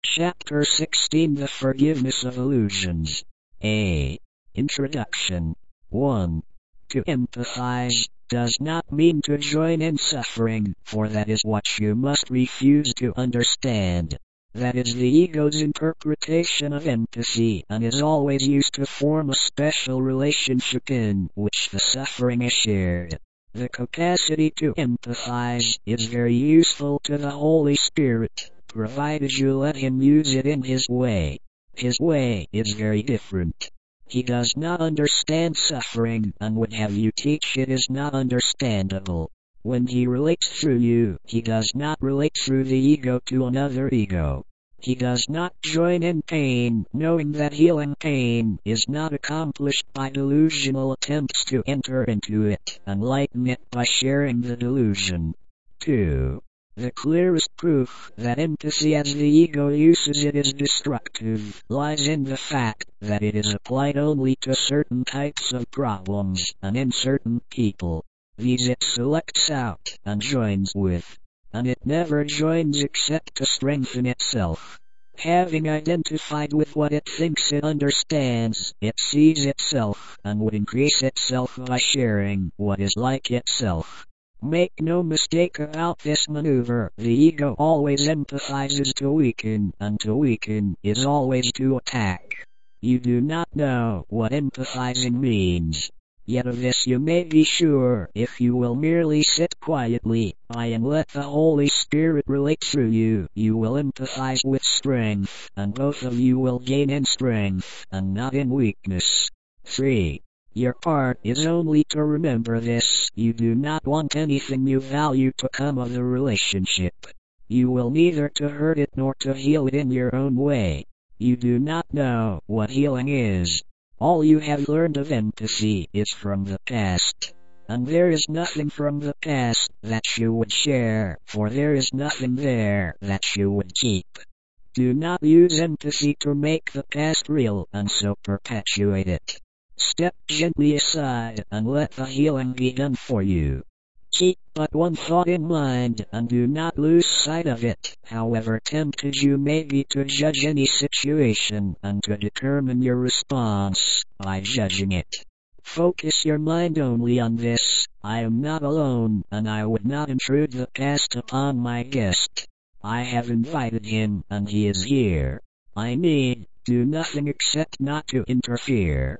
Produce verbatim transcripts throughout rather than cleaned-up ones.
Chapter sixteen The Forgiveness of Illusions. A. Introduction. one. To empathize does not mean to join in suffering, for that is what you must refuse to understand. That is the ego's interpretation of empathy, and is always used to form a special relationship in which the suffering is shared. The capacity to empathize is very useful to the Holy Spirit, provided you let him use it in his way. His way is very different. He does not understand suffering, and would have you teach it is not understandable. When he relates through you, he does not relate through the ego to another ego. He does not join in pain, knowing that healing pain is not accomplished by delusional attempts to enter into it and lighten it by sharing the delusion. two. The clearest proof that empathy as the ego uses it is destructive lies in the fact that it is applied only to certain types of problems and in certain people. These it selects out and joins with, and it never joins except to strengthen itself. Having identified with what it thinks it understands, it sees itself and would increase itself by sharing what is like itself. Make no mistake about this maneuver, the ego always empathizes to weaken, and to weaken is always to attack. You do not know what empathizing means. Yet of this you may be sure if you will merely sit quietly by and let the Holy Spirit relate through you, you will empathize with strength, and both of you will gain in strength, and not in weakness. three. Your part is only to remember this: you do not want anything you value to come of the relationship. You will neither to hurt it nor to heal it in your own way. You do not know what healing is. All you have learned of empathy is from the past. And there is nothing from the past that you would share, for there is nothing there that you would keep. Do not use empathy to make the past real and so perpetuate it. Step gently aside and let the healing be done for you. Keep but one thought in mind and do not lose sight of it, however tempted you may be to judge any situation and to determine your response by judging it. Focus your mind only on this: I am not alone, and I would not intrude the past upon my guest. I have invited him, and he is here. I need do nothing except not to interfere.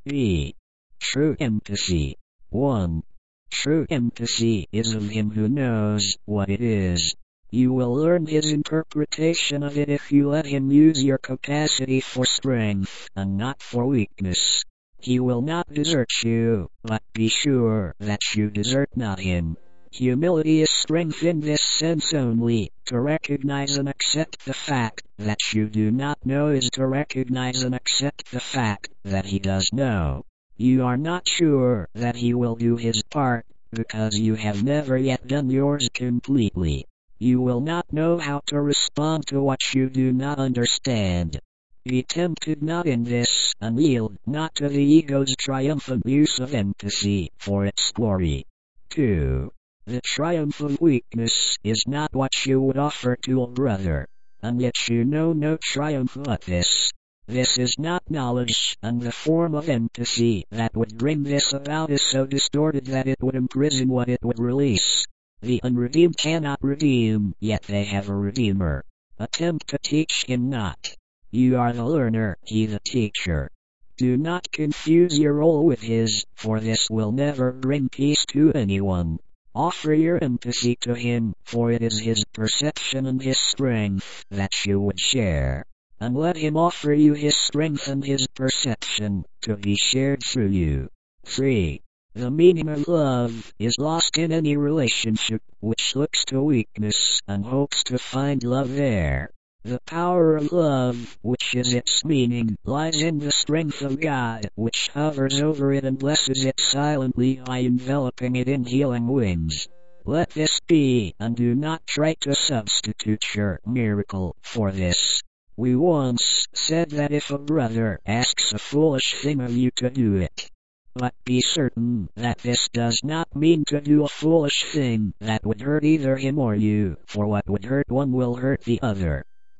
B. True empathy. one. True empathy is of him who knows what it is. You will learn his interpretation of it if you let him use your capacity for strength and not for weakness. He will not desert you, but be sure that you desert not him. Humility is strength in this sense only. To recognize and accept the fact that you do not know is to recognize and accept the fact that he does know. You are not sure that he will do his part, because you have never yet done yours completely. You will not know how to respond to what you do not understand. Be tempted not in this, and yield not to the ego's triumphant use of empathy for its glory. two. The triumph of weakness is not what you would offer to a brother, and yet you know no triumph but this. This is not knowledge, and the form of empathy that would bring this about is so distorted that it would imprison what it would release. The unredeemed cannot redeem, yet they have a redeemer. Attempt to teach him not. You are the learner, he the teacher. Do not confuse your role with his, for this will never bring peace to anyone. Offer your empathy to him, for it is his perception and his strength that you would share. And let him offer you his strength and his perception, to be shared through you. three. The meaning of love is lost in any relationship which looks to weakness and hopes to find love there. The power of love, which is its meaning, lies in the strength of God, which hovers over it and blesses it silently by enveloping it in healing wings. Let this be, and do not try to substitute your miracle for this. We once said that if a brother asks a foolish thing of you to do it. But be certain that this does not mean to do a foolish thing that would hurt either him or you, for what would hurt one will hurt the other.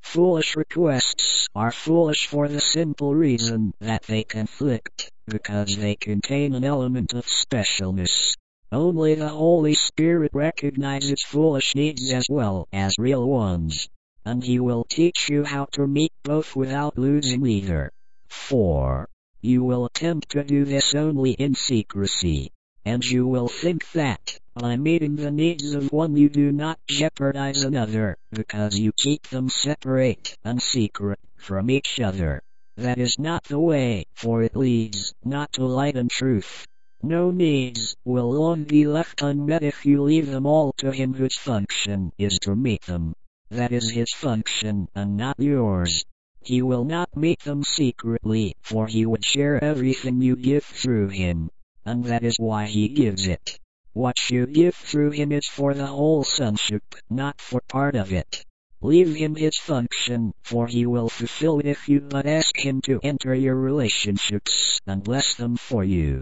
Foolish requests are foolish for the simple reason that they conflict, because they contain an element of specialness. Only the Holy Spirit recognizes foolish needs as well as real ones, and He will teach you how to meet both without losing either. four. You will attempt to do this only in secrecy, and you will think that, by meeting the needs of one, you do not jeopardize another, because you keep them separate and secret from each other. That is not the way, for it leads not to light and truth. No needs will long be left unmet if you leave them all to Him whose function is to meet them. That is His function and not yours. He will not meet them secretly, for He would share everything you give through Him, and that is why He gives it. What you give through Him is for the whole sonship, not for part of it. Leave Him His function, for He will fulfill it if you but ask Him to enter your relationships and bless them for you.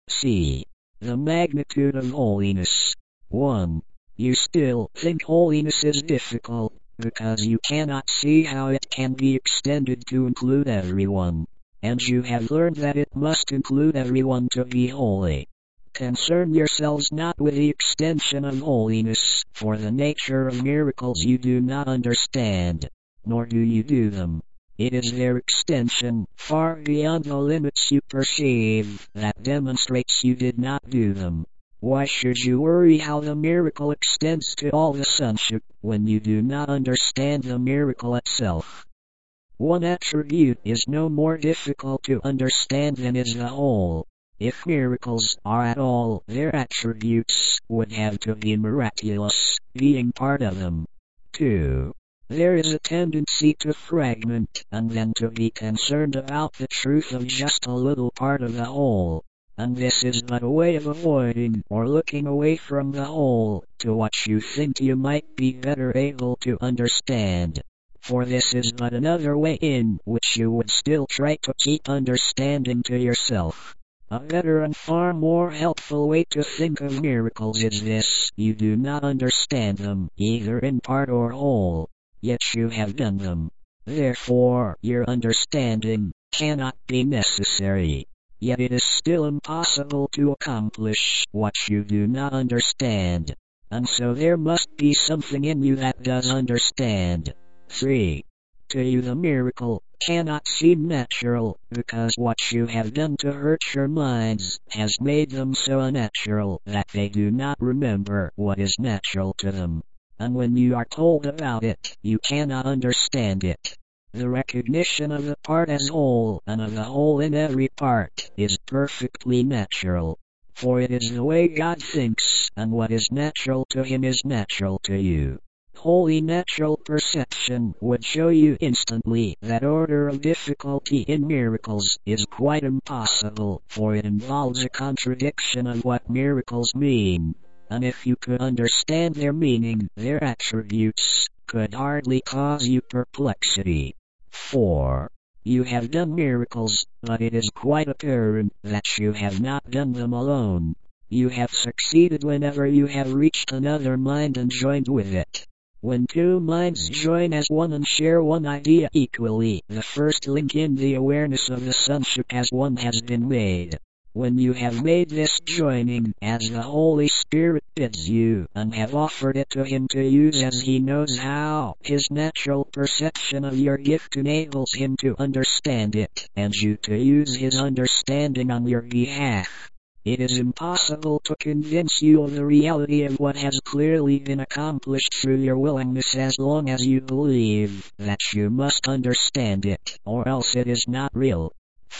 C. The magnitude of holiness. one. You still think holiness is difficult, because you cannot see how it can be extended to include everyone, and you have learned that it must include everyone to be holy. Concern yourselves not with the extension of holiness, for the nature of miracles you do not understand, nor do you do them. It is their extension, far beyond the limits you perceive, that demonstrates you did not do them. Why should you worry how the miracle extends to all the sonship, when you do not understand the miracle itself? One attribute is no more difficult to understand than is the whole. If miracles are at all their attributes, would have to be miraculous, being part of them. two. There is a tendency to fragment, and then to be concerned about the truth of just a little part of the whole. And this is but a way of avoiding or looking away from the whole, to what you think you might be better able to understand. For this is but another way in which you would still try to keep understanding to yourself. A better and far more helpful way to think of miracles is this: you do not understand them, either in part or whole, yet you have done them. Therefore, your understanding cannot be necessary. Yet it is still impossible to accomplish what you do not understand, and so there must be something in you that does understand. three. To you the miracle cannot seem natural, because what you have done to hurt your minds has made them so unnatural that they do not remember what is natural to them, and when you are told about it, you cannot understand it. The recognition of the part as whole, and of the whole in every part, is perfectly natural, for it is the way God thinks, and what is natural to Him is natural to you. Wholly natural perception would show you instantly that order of difficulty in miracles is quite impossible, for it involves a contradiction of what miracles mean, and if you could understand their meaning, their attributes could hardly cause you perplexity. four. You have done miracles, but it is quite apparent that you have not done them alone. You have succeeded whenever you have reached another mind and joined with it. When two minds join as one and share one idea equally, the first link in the awareness of the sonship as one has been made. When you have made this joining, as the Holy Spirit bids you, and have offered it to Him to use as He knows how, His natural perception of your gift enables Him to understand it, and you to use His understanding on your behalf. It is impossible to convince you of the reality of what has clearly been accomplished through your willingness as long as you believe that you must understand it, or else it is not real.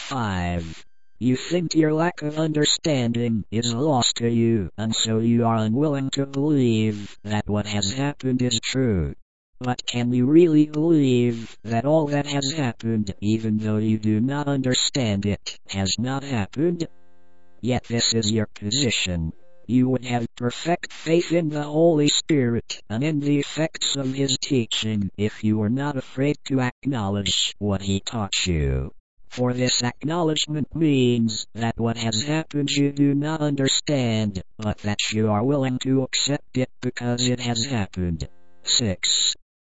five. You think your lack of understanding is a loss to you, and so you are unwilling to believe that what has happened is true. But can you really believe that all that has happened, even though you do not understand it, has not happened? Yet this is your position. You would have perfect faith in the Holy Spirit and in the effects of His teaching if you were not afraid to acknowledge what He taught you. For this acknowledgement means that what has happened you do not understand, but that you are willing to accept it because it has happened. six.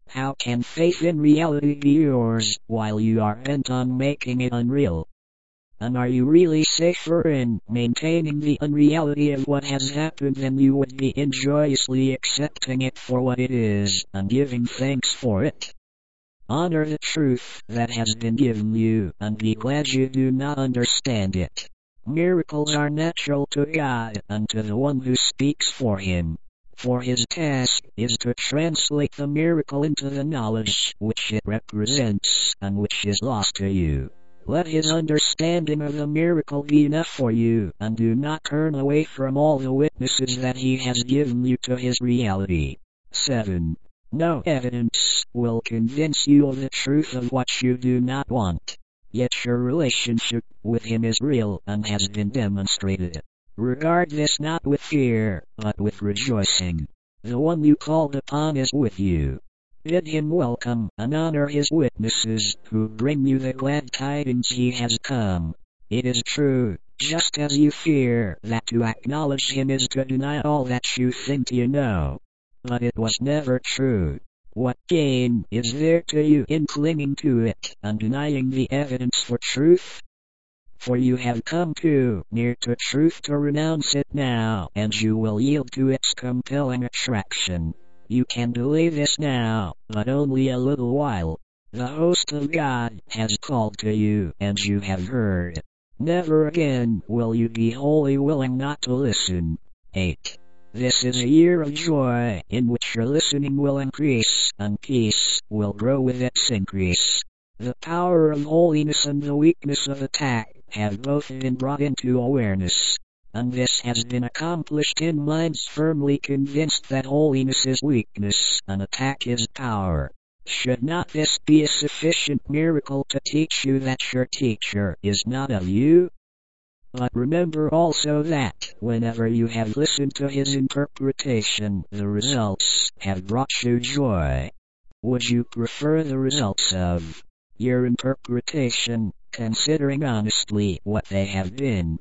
How can faith in reality be yours while you are bent on making it unreal? And are you really safer in maintaining the unreality of what has happened than you would be in joyously accepting it for what it is and giving thanks for it? Honor the truth that has been given you and be glad you do not understand it. Miracles are natural to God and to the one who speaks for him. For his task is to translate the miracle into the knowledge which it represents and which is lost to you. Let his understanding of the miracle be enough for you, and do not turn away from all the witnesses that he has given you to his reality. seven. No evidence will convince you of the truth of what you do not want. Yet your relationship with him is real and has been demonstrated. Regard this not with fear, but with rejoicing. The one you called upon is with you. Bid him welcome and honor his witnesses who bring you the glad tidings he has come. It is true, just as you fear that to acknowledge him is to deny all that you think you know. But it was never true. What gain is there to you in clinging to it and denying the evidence for truth? For you have come too near to truth to renounce it now, and you will yield to its compelling attraction. You can delay this now, but only a little while. The host of God has called to you, and you have heard. Never again will you be wholly willing not to listen. eight. This is a year of joy, in which your listening will increase, and peace will grow with its increase. The power of holiness and the weakness of attack have both been brought into awareness. And this has been accomplished in minds firmly convinced that holiness is weakness, and attack is power. Should not this be a sufficient miracle to teach you that your teacher is not of you? But remember also that, whenever you have listened to his interpretation, the results have brought you joy. Would you prefer the results of your interpretation, considering honestly what they have been?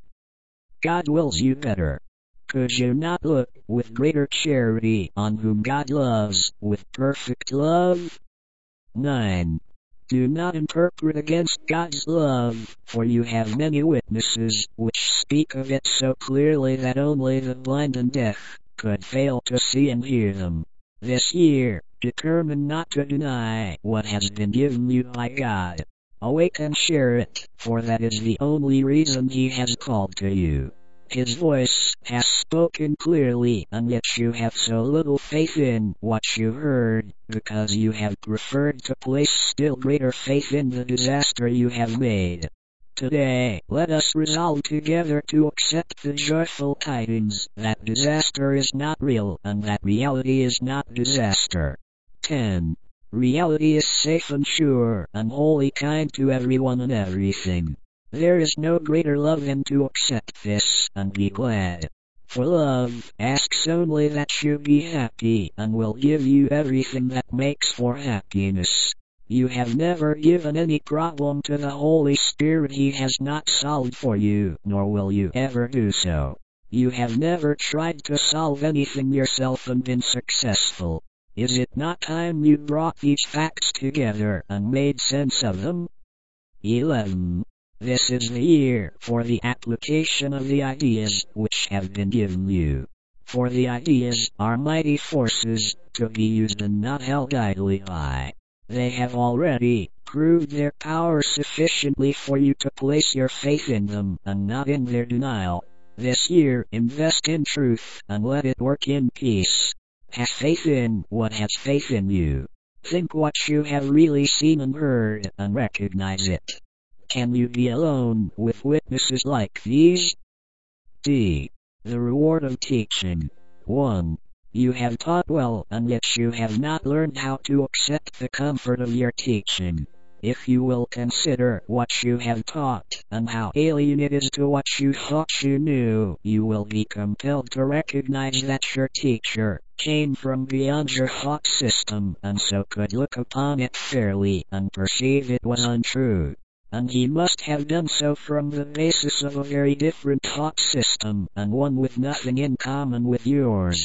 God wills you better. Could you not look with greater charity on whom God loves with perfect love? nine. Do not interpret against God's love, for you have many witnesses which speak of it so clearly that only the blind and deaf could fail to see and hear them. This year, determine not to deny what has been given you by God. Awake and share it, for that is the only reason he has called to you. His voice has spoken clearly, and yet you have so little faith in what you heard, because you have preferred to place still greater faith in the disaster you have made. Today, let us resolve together to accept the joyful tidings that disaster is not real, and that reality is not disaster. ten. Reality is safe and sure, and wholly kind to everyone and everything. There is no greater love than to accept this, and be glad. For love asks only that you be happy, and will give you everything that makes for happiness. You have never given any problem to the Holy Spirit he has not solved for you, nor will you ever do so. You have never tried to solve anything yourself and been successful. Is it not time you brought these facts together and made sense of them? eleven. This is the year for the application of the ideas which have been given you. For the ideas are mighty forces, to be used and not held idly by. They have already proved their power sufficiently for you to place your faith in them, and not in their denial. This year invest in truth, and let it work in peace. Have faith in what has faith in you. Think what you have really seen and heard, and recognize it. Can you be alone with witnesses like these? D. The reward of teaching. one. You have taught well, and yet you have not learned how to accept the comfort of your teaching. If you will consider what you have taught, and how alien it is to what you thought you knew, you will be compelled to recognize that your teacher came from beyond your thought system, and so could look upon it fairly, and perceive it was untrue. And he must have done so from the basis of a very different thought system, and one with nothing in common with yours.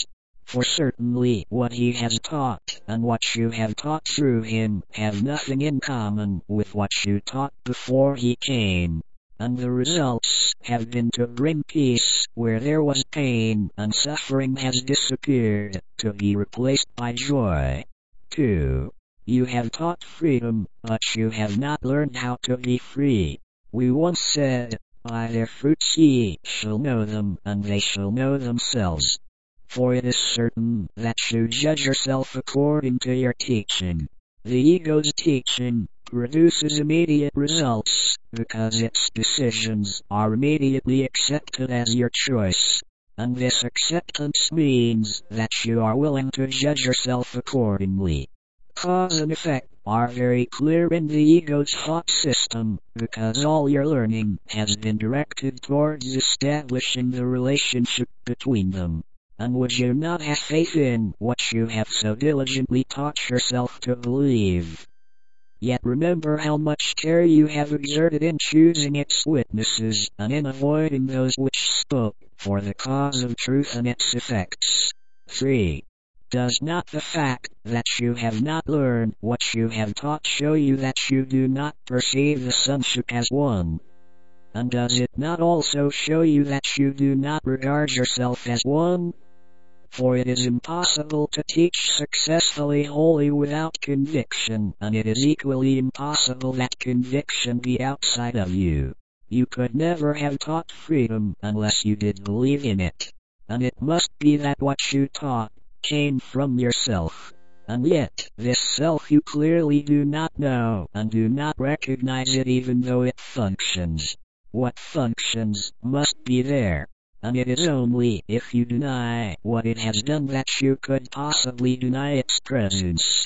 For certainly what he has taught and what you have taught through him have nothing in common with what you taught before he came. And the results have been to bring peace where there was pain, and suffering has disappeared to be replaced by joy. two. You have taught freedom, but you have not learned how to be free. We once said, by their fruits ye shall know them, and they shall know themselves. For it is certain that you judge yourself according to your teaching. The ego's teaching produces immediate results, because its decisions are immediately accepted as your choice. And this acceptance means that you are willing to judge yourself accordingly. Cause and effect are very clear in the ego's thought system, because all your learning has been directed towards establishing the relationship between them. And would you not have faith in what you have so diligently taught yourself to believe? Yet remember how much care you have exerted in choosing its witnesses, and in avoiding those which spoke for the cause of truth and its effects. three. Does not the fact that you have not learned what you have taught show you that you do not perceive the sonship as one? And does it not also show you that you do not regard yourself as one? For it is impossible to teach successfully wholly without conviction, and it is equally impossible that conviction be outside of you. You could never have taught freedom unless you did believe in it. And it must be that what you taught came from yourself. And yet, this self you clearly do not know, and do not recognize it even though it functions. What functions must be there. And it is only if you deny what it has done that you could possibly deny its presence.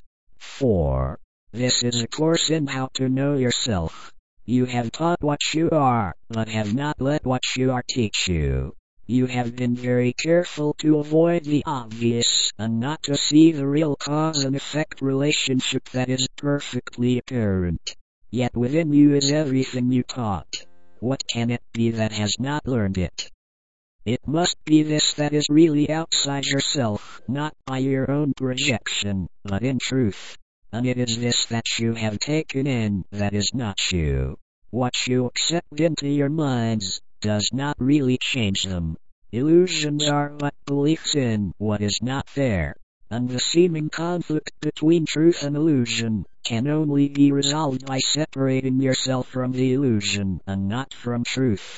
four. This is a course in how to know yourself. You have taught what you are, but have not let what you are teach you. You have been very careful to avoid the obvious, and not to see the real cause and effect relationship that is perfectly apparent. Yet within you is everything you taught. What can it be that has not learned it? It must be this that is really outside yourself, not by your own projection, but in truth. And it is this that you have taken in that is not you. What you accept into your minds does not really change them. Illusions are but beliefs in what is not there. And the seeming conflict between truth and illusion can only be resolved by separating yourself from the illusion and not from truth.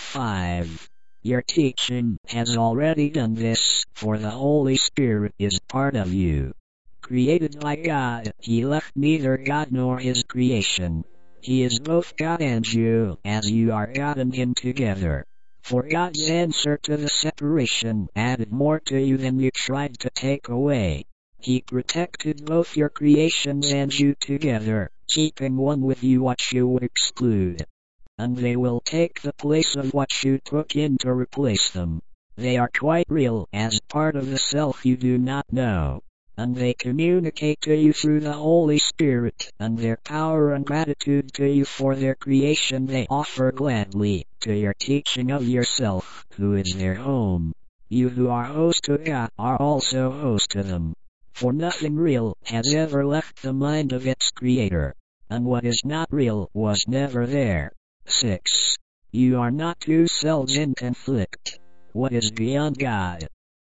five. Your teaching has already done this, for the Holy Spirit is part of you. Created by God, he left neither God nor his creation. He is both God and you, as you are God and him together. For God's answer to the separation added more to you than you tried to take away. He protected both your creations and you together, keeping one with you what you would exclude. And they will take the place of what you took in to replace them. They are quite real as part of the self you do not know. And they communicate to you through the Holy Spirit, and their power and gratitude to you for their creation they offer gladly to your teaching of yourself, who is their home. You who are host to God are also host to them. For nothing real has ever left the mind of its creator, and what is not real was never there. six. You are not two selves in conflict. What is beyond God?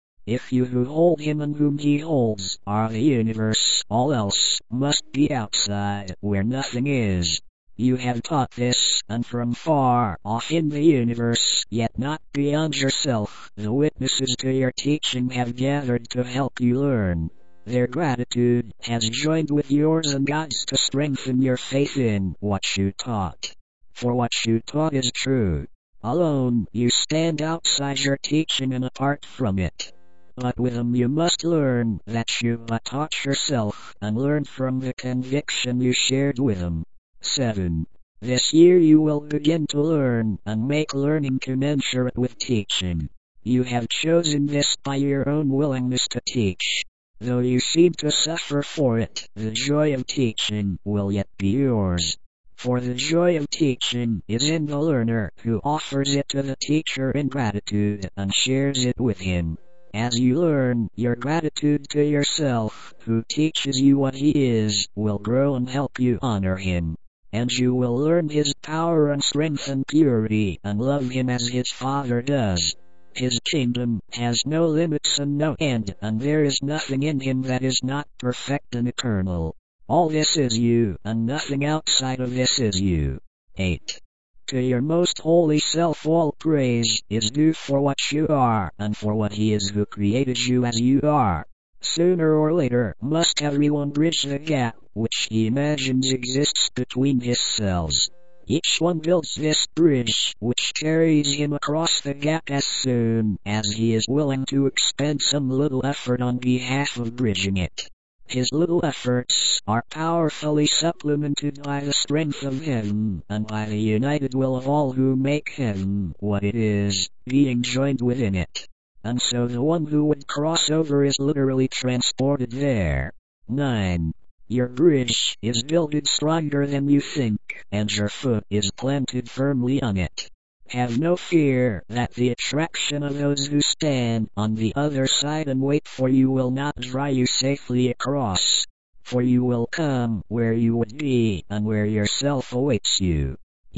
If you who hold him and whom he holds are the universe, all else must be outside, where nothing is. You have taught this, and from far off in the universe, yet not beyond yourself, the witnesses to your teaching have gathered to help you learn. Their gratitude has joined with yours and God's to strengthen your faith in what you taught. For what you taught is true. Alone you stand outside your teaching and apart from it. But with them you must learn that you but taught yourself, and learn from the conviction you shared with them. seven. This year you will begin to learn, and make learning commensurate with teaching. You have chosen this by your own willingness to teach. Though you seem to suffer for it, the joy of teaching will yet be yours. For the joy of teaching is in the learner who offers it to the teacher in gratitude and shares it with him. As you learn, your gratitude to yourself, who teaches you what he is, will grow and help you honor him. And you will learn his power and strength and purity, and love him as his Father does. His kingdom has no limits and no end, and there is nothing in him that is not perfect and eternal. All this is you, and nothing outside of this is you. eight. To your most holy self all praise is due for what you are, and for what he is who created you as you are. Sooner or later must everyone bridge the gap which he imagines exists between his selves. Each one builds this bridge which carries him across the gap as soon as he is willing to expend some little effort on behalf of bridging it. His little efforts are powerfully supplemented by the strength of heaven, and by the united will of all who make heaven what it is, being joined within it. And so the one who would cross over is literally transported there. nine. Your bridge is builded stronger than you think, and your foot is planted firmly on it. Have no fear that the attraction of those who stand on the other side and wait for you will not draw you safely across. For you will come where you would be, and where yourself awaits you.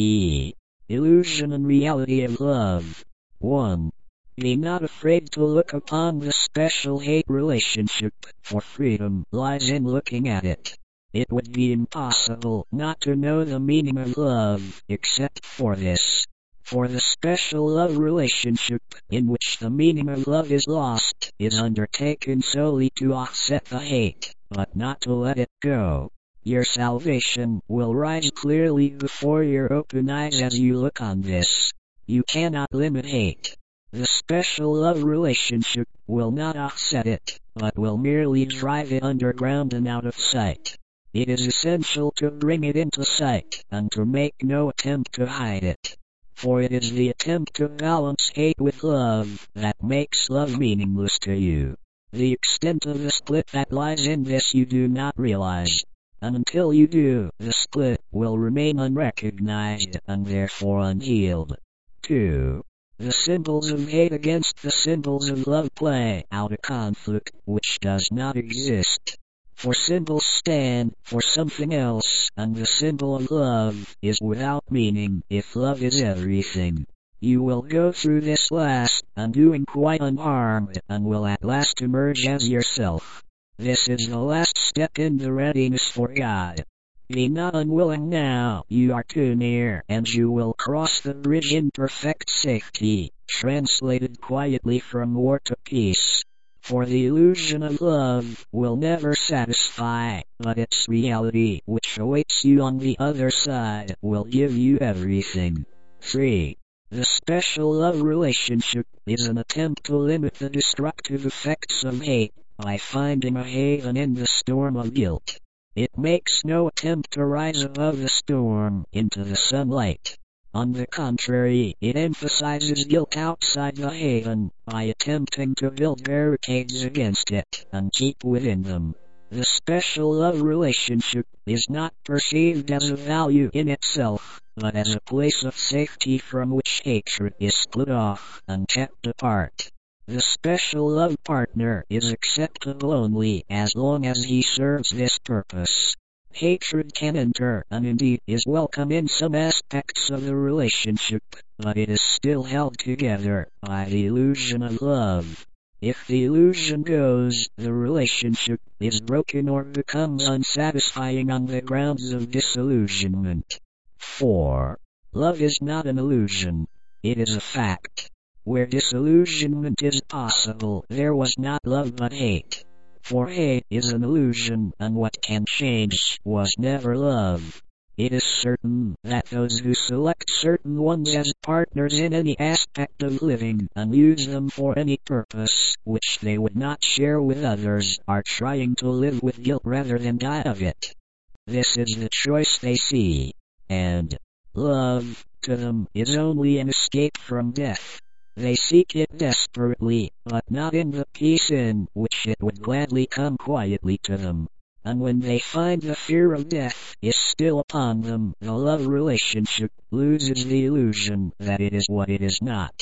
E. Illusion and reality of love. one. Be not afraid to look upon the special hate relationship, for freedom lies in looking at it. It would be impossible not to know the meaning of love, except for this. For the special love relationship, in which the meaning of love is lost, is undertaken solely to offset the hate, but not to let it go. Your salvation will rise clearly before your open eyes as you look on this. You cannot limit hate. The special love relationship will not offset it, but will merely drive it underground and out of sight. It is essential to bring it into sight, and to make no attempt to hide it. For it is the attempt to balance hate with love that makes love meaningless to you. The extent of the split that lies in this you do not realize. And until you do, the split will remain unrecognized, and therefore unhealed. two. The symbols of hate against the symbols of love play out a conflict which does not exist. For symbols stand for something else, and the symbol of love is without meaning if love is everything. You will go through this last, undoing quite unharmed, and will at last emerge as yourself. This is the last step in the readiness for God. Be not unwilling now, you are too near, and you will cross the bridge in perfect safety, translated quietly from war to peace. For the illusion of love will never satisfy, but its reality, which awaits you on the other side, will give you everything. three. The special love relationship is an attempt to limit the destructive effects of hate by finding a haven in the storm of guilt. It makes no attempt to rise above the storm into the sunlight. On the contrary, it emphasizes guilt outside the haven by attempting to build barricades against it and keep within them. The special love relationship is not perceived as a value in itself, but as a place of safety from which hatred is split off and kept apart. The special love partner is acceptable only as long as he serves this purpose. Hatred can enter, and indeed is welcome in some aspects of the relationship, but it is still held together by the illusion of love. If the illusion goes, the relationship is broken or becomes unsatisfying on the grounds of disillusionment. four. Love is not an illusion. It is a fact. Where disillusionment is possible, there was not love but hate. For hate is an illusion, and what can change was never love. It is certain that those who select certain ones as partners in any aspect of living, and use them for any purpose which they would not share with others, are trying to live with guilt rather than die of it. This is the choice they see. And love, to them, is only an escape from death. They seek it desperately, but not in the peace in which it would gladly come quietly to them. And when they find the fear of death is still upon them, the love relationship loses the illusion that it is what it is not.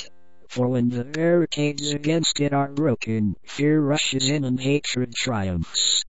for when the barricades against it are broken, fear rushes in and hatred triumphs.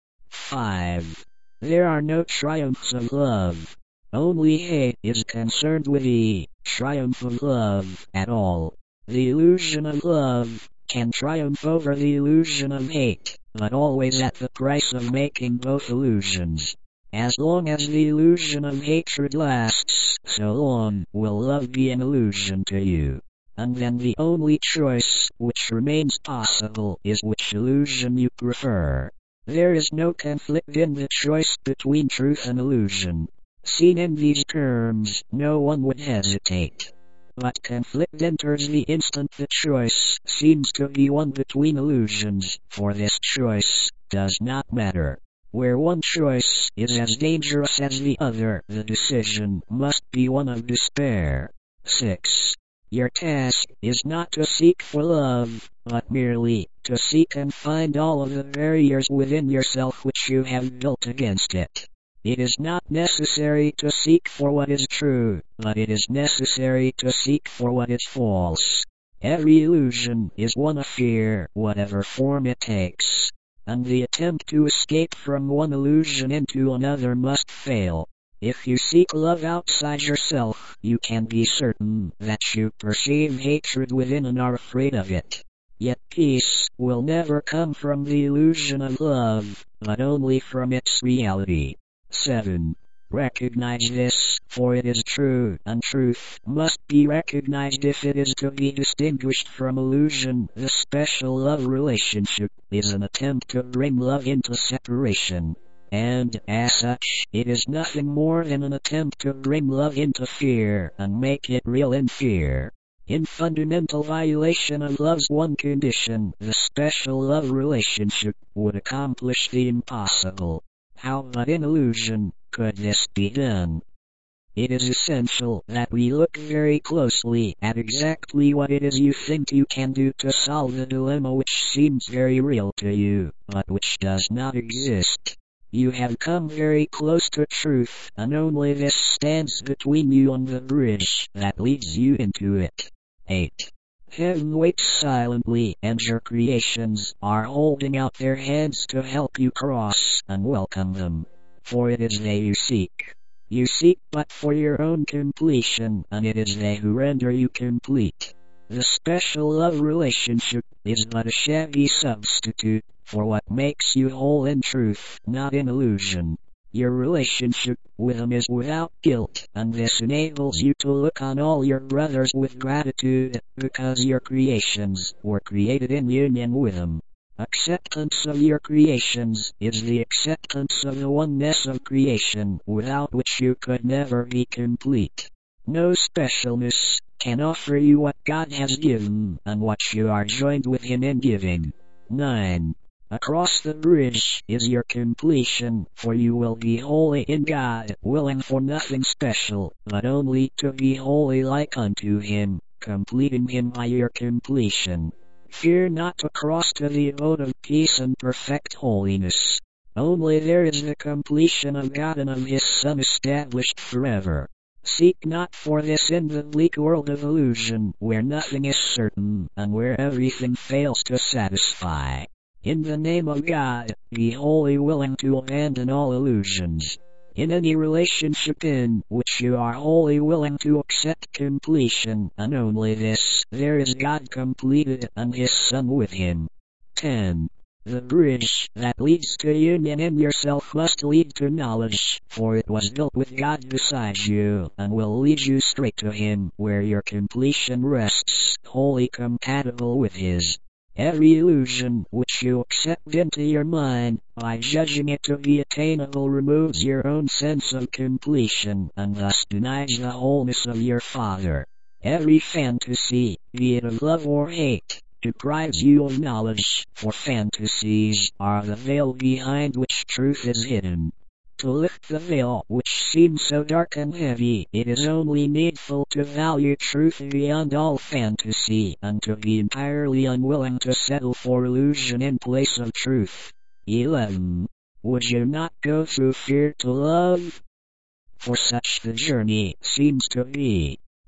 five. There are no triumphs of love. Only hate is concerned with the triumph of love at all. The illusion of love can triumph over the illusion of hate, but always at the price of making both illusions. As long as the illusion of hatred lasts, so long will love be an illusion to you. And then the only choice which remains possible is which illusion you prefer. There is no conflict in the choice between truth and illusion. Seen in these terms, no one would hesitate. But conflict enters the instant the choice seems to be one between illusions, for this choice does not matter. Where one choice is as dangerous as the other, the decision must be one of despair. six. Your task is not to seek for love, but merely to seek and find all of the barriers within yourself which you have built against it. It is not necessary to seek for what is true, but it is necessary to seek for what is false. Every illusion is one of fear, whatever form it takes. And the attempt to escape from one illusion into another must fail. If you seek love outside yourself, you can be certain that you perceive hatred within and are afraid of it. Yet peace will never come from the illusion of love, but only from its reality. seven. Recognize this, for it is true, and truth must be recognized if it is to be distinguished from illusion. The special love relationship is an attempt to bring love into separation. And, as such, it is nothing more than an attempt to bring love into fear and make it real in fear. In fundamental violation of love's one condition, the special love relationship would accomplish the impossible. How but in illusion could this be done? It is essential that we look very closely at exactly what it is you think you can do to solve the dilemma which seems very real to you, but which does not exist. You have come very close to truth, and only this stands between you and the bridge that leads you into it. eight. Heaven waits silently, and your creations are holding out their hands to help you cross and welcome them. For it is they you seek. You seek but for your own completion, and it is they who render you complete. The special love relationship is but a shabby substitute for what makes you whole in truth, not in illusion. Your relationship with them is without guilt, and this enables you to look on all your brothers with gratitude, because your creations were created in union with them. Acceptance of your creations is the acceptance of the oneness of creation, without which you could never be complete. No specialness can offer you what God has given, and what you are joined with Him in giving. nine. Across the bridge is your completion, for you will be holy in God, willing for nothing special, but only to be holy like unto Him, completing Him by your completion. Fear not to cross to the abode of peace and perfect holiness. Only there is the completion of God and of His Son established forever. Seek not for this in the bleak world of illusion, where nothing is certain, and where everything fails to satisfy. In the name of God, be wholly willing to abandon all illusions. In any relationship in which you are wholly willing to accept completion, and only this, there is God completed and His Son with Him. ten. The bridge that leads to union in yourself must lead to knowledge, for it was built with God beside you, and will lead you straight to Him, where your completion rests, wholly compatible with His. Every illusion which you accept into your mind, by judging it to be attainable, removes your own sense of completion, and thus denies the wholeness of your Father. Every fantasy, be it of love or hate, deprives you of knowledge, for fantasies are the veil behind which truth is hidden. To lift the veil which seems so dark and heavy, it is only needful to value truth beyond all fantasy, and to be entirely unwilling to settle for illusion in place of truth. eleven. Would you not go through fear to love? For such the journey seems to be.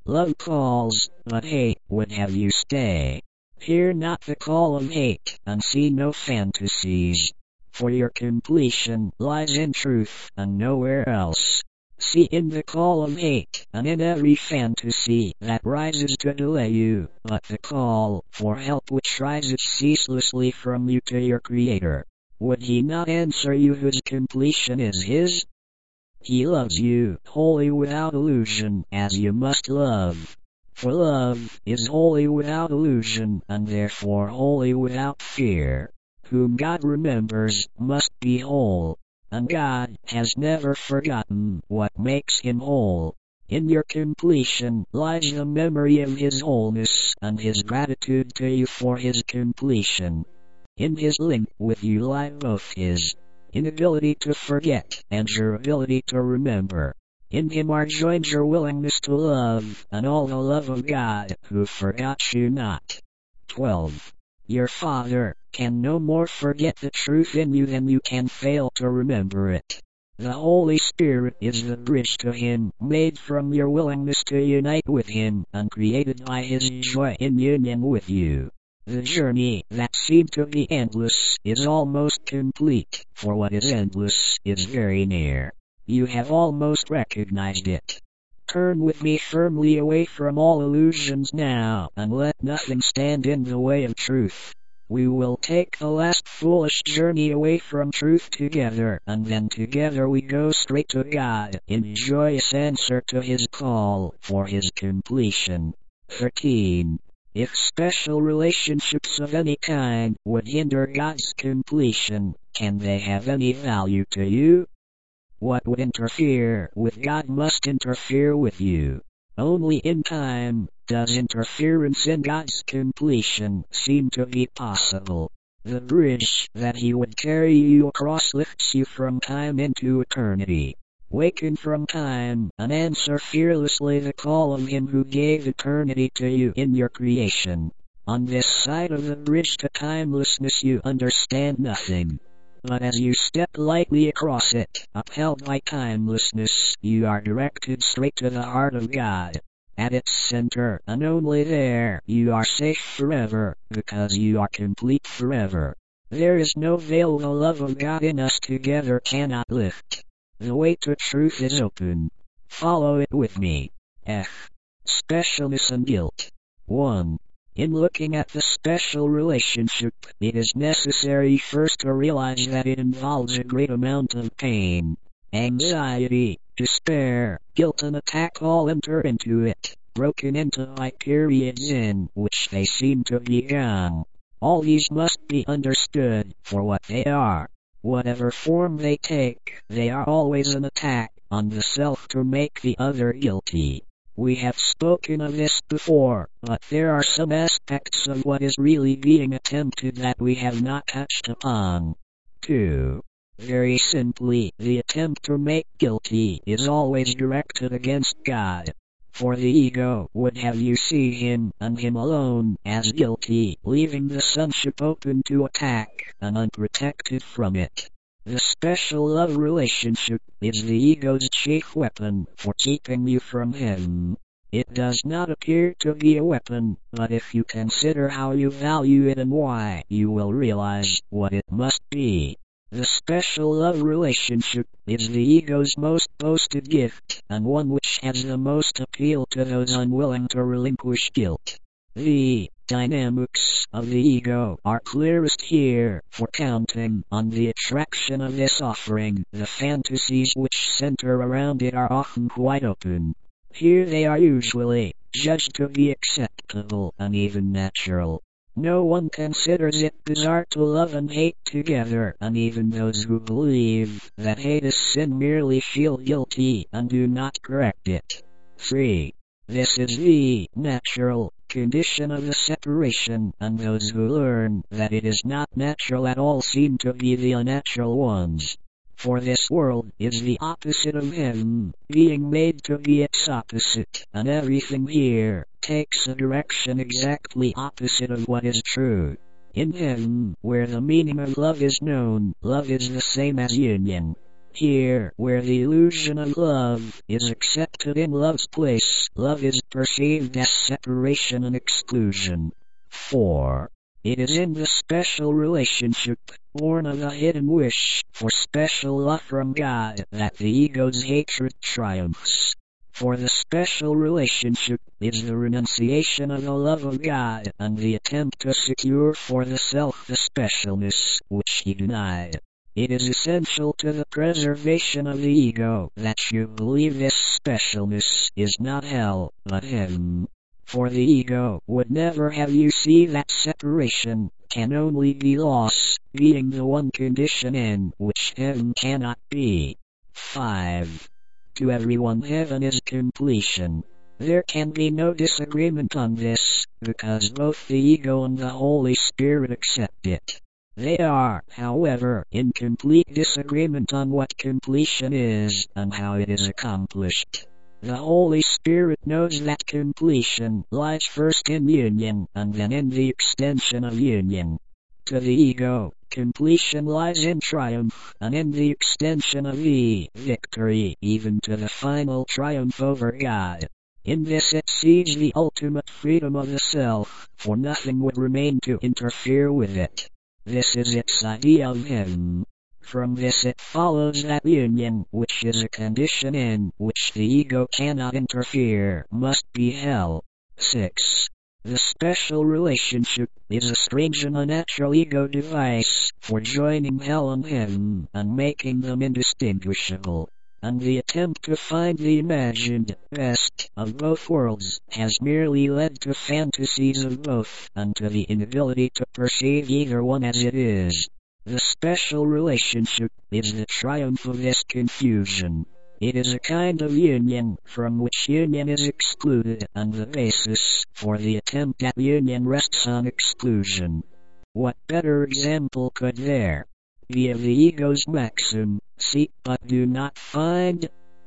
Love calls, but hate would have you stay. Hear not the call of hate, and see no fantasies. For your completion lies in truth, and nowhere else. See in the call of hate, and in every fantasy that rises to delay you, but the call for help which rises ceaselessly from you to your Creator. Would He not answer you whose completion is His? He loves you, wholly without illusion, as you must love. For love is wholly without illusion, and therefore wholly without fear. Whom God remembers must be whole, and God has never forgotten what makes Him whole. In your completion lies the memory of His wholeness, and His gratitude to you for His completion. In His link with you lie both His inability to forget and your ability to remember. In Him are joined your willingness to love, and all the love of God, who forgot you not. twelve. Your Father can no more forget the truth in you than you can fail to remember it. The Holy Spirit is the bridge to Him, made from your willingness to unite with Him, and created by His joy in union with you. The journey that seemed to be endless is almost complete, for what is endless is very near. You have almost recognized it. Turn with me firmly away from all illusions now, and let nothing stand in the way of truth. We will take the last foolish journey away from truth together, and then together we go straight to God, in joyous answer to His call for His completion. thirteen. If special relationships of any kind would hinder God's completion, can they have any value to you? What would interfere with God must interfere with you. Only in time does interference in God's completion seem to be possible. The bridge that He would carry you across lifts you from time into eternity. Waken from time, and answer fearlessly the call of Him who gave eternity to you in your creation. On this side of the bridge to timelessness you understand nothing. But as you step lightly across it, upheld by timelessness, you are directed straight to the heart of God. At its center, and only there, you are safe forever, because you are complete forever. There is no veil the love of God in us together cannot lift. The way to truth is open. Follow it with me. F. Specialness and guilt. one. In looking at the special relationship, it is necessary first to realize that it involves a great amount of pain. Anxiety, despair, guilt and attack all enter into it, broken into by periods in which they seem to be gone. All these must be understood for what they are. Whatever form they take, they are always an attack on the self to make the other guilty. We have spoken of this before, but there are some aspects of what is really being attempted that we have not touched upon. two. Very simply, the attempt to make guilty is always directed against God. For the ego would have you see Him, and Him alone, as guilty, leaving the sonship open to attack, and unprotected from it. The special love relationship is the ego's chief weapon for keeping you from Him. It does not appear to be a weapon, but if you consider how you value it and why, you will realize what it must be. The special love relationship is the ego's most boasted gift, and one which has the most appeal to those unwilling to relinquish guilt. The dynamics of the ego are clearest here, for counting on the attraction of this offering, the fantasies which center around it are often quite open. Here they are usually judged to be acceptable and even natural. No one considers it bizarre to love and hate together, and even those who believe that hate is sin merely feel guilty and do not correct it. three. This is the natural condition of the separation, and those who learn that it is not natural at all seem to be the unnatural ones. For this world is the opposite of heaven, being made to be its opposite, and everything here takes a direction exactly opposite of what is true. In heaven, where the meaning of love is known, love is the same as union. Here, where the illusion of love is accepted in love's place, love is perceived as separation and exclusion. four. It is in the special relationship, born of a hidden wish for special love from God, that the ego's hatred triumphs. For the special relationship is the renunciation of the love of God and the attempt to secure for the self the specialness which he denied. It is essential to the preservation of the ego that you believe this specialness is not hell, but heaven. For the ego would never have you see that separation can only be loss, being the one condition in which heaven cannot be. five. To everyone heaven is completion. There can be no disagreement on this, because both the ego and the Holy Spirit accept it. They are, however, in complete disagreement on what completion is and how it is accomplished. The Holy Spirit knows that completion lies first in union and then in the extension of union. To the ego, completion lies in triumph and in the extension of the victory, even to the final triumph over God. In this it sees the ultimate freedom of the self, for nothing would remain to interfere with it. This is its idea of heaven. From this it follows that union, which is a condition in which the ego cannot interfere, must be hell. six. The special relationship is a strange and unnatural ego device for joining hell and heaven and making them indistinguishable. And the attempt to find the imagined best of both worlds has merely led to fantasies of both and to the inability to perceive either one as it is. The special relationship is the triumph of this confusion. It is a kind of union from which union is excluded, and the basis for the attempt at union rests on exclusion. What better example could there be of the ego's maxim, seek but do not find?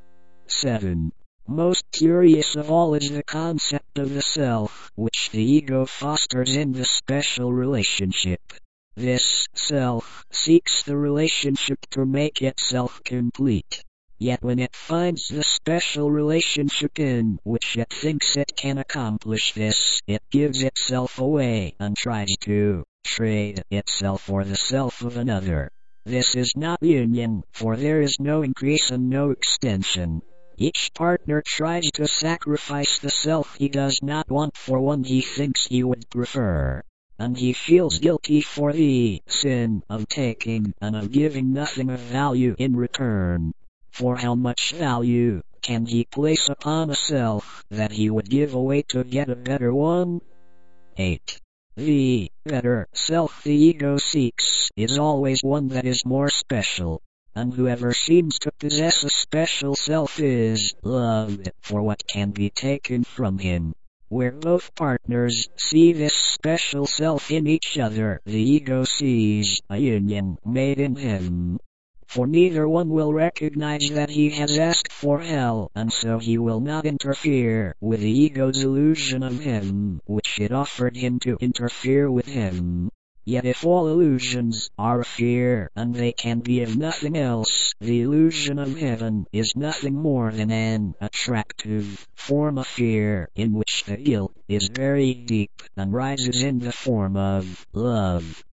seven. Most curious of all is the concept of the self, which the ego fosters in the special relationship. This self seeks the relationship to make itself complete. Yet when it finds the special relationship in which it thinks it can accomplish this, it gives itself away and tries to trade itself for the self of another. This is not union, for there is no increase and no extension. Each partner tries to sacrifice the self he does not want for one he thinks he would prefer. And he feels guilty for the sin of taking and of giving nothing of value in return. For how much value can he place upon a self that he would give away to get a better one? eight. The better self the ego seeks is always one that is more special, and whoever seems to possess a special self is loved for what can be taken from him. Where both partners see this special self in each other, the ego sees a union made in heaven. For neither one will recognize that he has asked for hell, and so he will not interfere with the ego's illusion of heaven, which it offered him to interfere with heaven. Yet if all illusions are a fear, and they can be of nothing else, the illusion of heaven is nothing more than an attractive form of fear, in which the guilt is very deep and rises in the form of love.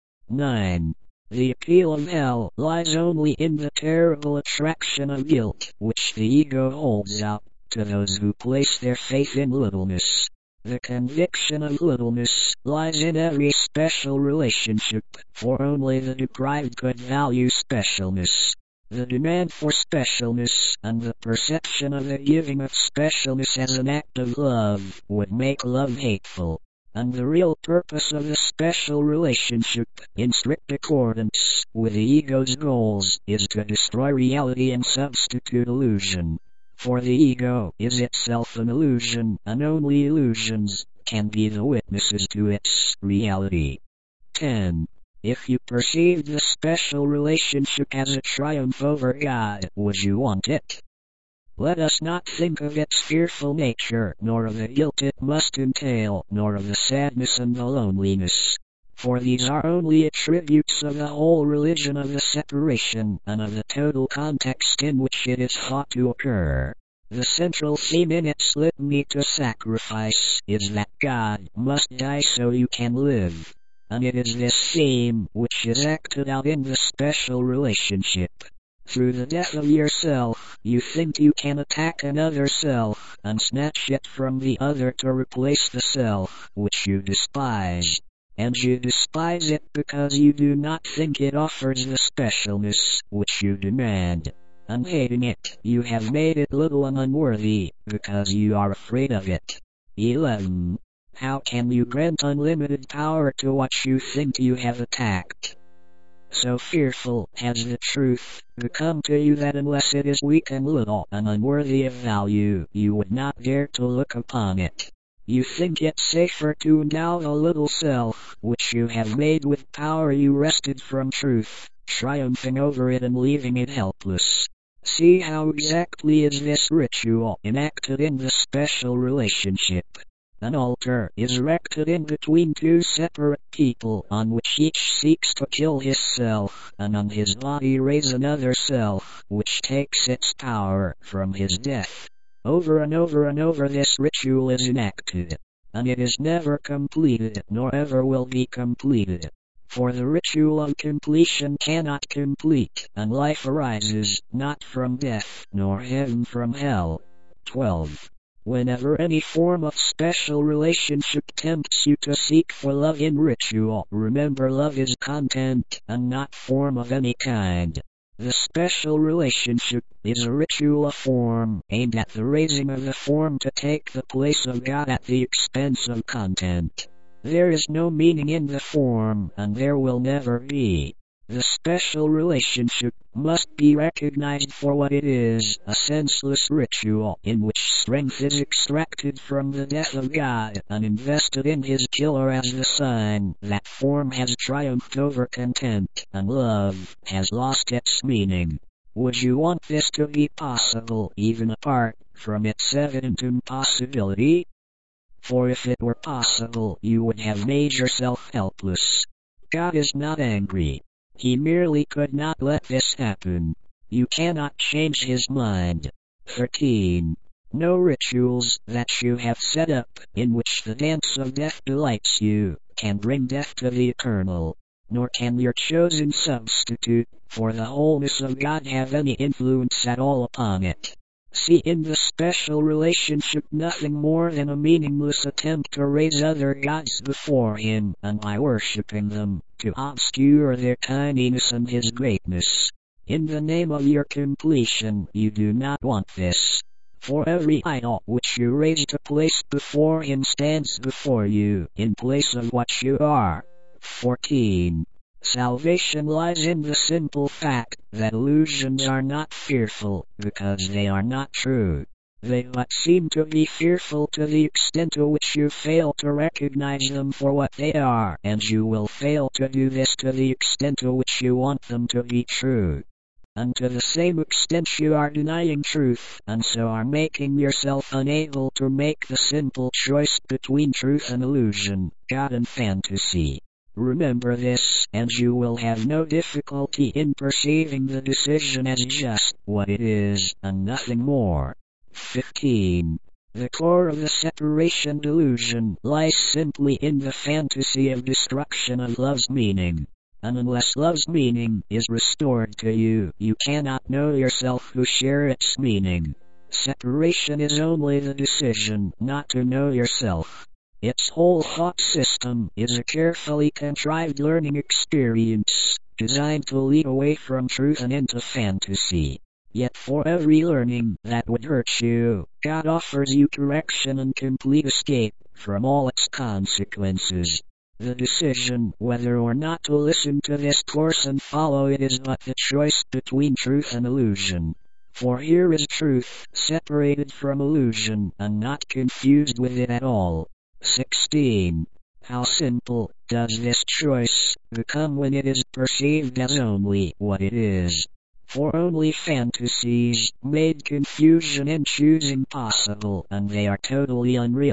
nine. The appeal of hell lies only in the terrible attraction of guilt, which the ego holds out to those who place their faith in littleness. The conviction of littleness lies in every special relationship, for only the deprived could value specialness. The demand for specialness and the perception of the giving of specialness as an act of love would make love hateful. And the real purpose of the special relationship, in strict accordance with the ego's goals, is to destroy reality and substitute illusion. For the ego is itself an illusion, and only illusions can be the witnesses to its reality. ten. If you perceived the special relationship as a triumph over God, would you want it? Let us not think of its fearful nature, nor of the guilt it must entail, nor of the sadness and the loneliness. for these are only attributes of the whole religion of the separation and of the total context in which it is thought to occur. The central theme in its litany to sacrifice is that God must die so you can live. And it is this theme which is acted out in the special relationship. Through the death of yourself, you think you can attack another self and snatch it from the other to replace the self which you despise. And you despise it because you do not think it offers the specialness which you demand. And hating it, you have made it little and unworthy, because you are afraid of it. eleven. How can you grant unlimited power to what you think you have attacked? So fearful has the truth become to you that unless it is weak and little and unworthy of value, you would not dare to look upon it. You think it safer to endow the little self which you have made with power you wrested from truth, triumphing over it and leaving it helpless. See how exactly is this ritual enacted in the special relationship. An altar is erected in between two separate people on which each seeks to kill his self, and on his body raise another self, which takes its power from his death. Over and over and over this ritual is enacted, and it is never completed, nor ever will be completed. For the ritual of completion cannot complete, and life arises not from death, nor heaven from hell. twelve. Whenever any form of special relationship tempts you to seek for love in ritual, remember love is content, and not form of any kind. The special relationship is a ritual of form, aimed at the raising of the form to take the place of God at the expense of content. There is no meaning in the form, and there will never be. The special relationship must be recognized for what it is, a senseless ritual in which strength is extracted from the death of God and invested in his killer as the sign that form has triumphed over content and love has lost its meaning. Would you want this to be possible even apart from its evident impossibility? For if it were possible, you would have made yourself helpless. God is not angry. He merely could not let this happen. You cannot change his mind. thirteen. No rituals that you have set up, in which the dance of death delights you, can bring death to the eternal. Nor can your chosen substitute for the wholeness of God have any influence at all upon it. See in the special relationship nothing more than a meaningless attempt to raise other gods before him, and by worshipping them, to obscure their tininess and his greatness. In the name of your completion, you do not want this. For every idol which you raise to place before him stands before you, in place of what you are. fourteen. Salvation lies in the simple fact that illusions are not fearful, because they are not true. They but seem to be fearful to the extent to which you fail to recognize them for what they are, and you will fail to do this to the extent to which you want them to be true. And to the same extent you are denying truth, and so are making yourself unable to make the simple choice between truth and illusion, God and fantasy. Remember this, and you will have no difficulty in perceiving the decision as just what it is, and nothing more. fifteen. The core of the separation delusion lies simply in the fantasy of destruction of love's meaning. And unless love's meaning is restored to you, you cannot know yourself who share its meaning. Separation is only the decision not to know yourself. Its whole thought system is a carefully contrived learning experience, designed to lead away from truth and into fantasy. Yet for every learning that would hurt you, God offers you correction and complete escape from all its consequences. The decision whether or not to listen to this course and follow it is but the choice between truth and illusion. For here is truth, separated from illusion, and not confused with it at all. sixteen. How simple does this choice become when it is perceived as only what it is. For only fantasies made confusion in choosing possible, and they are totally unreal.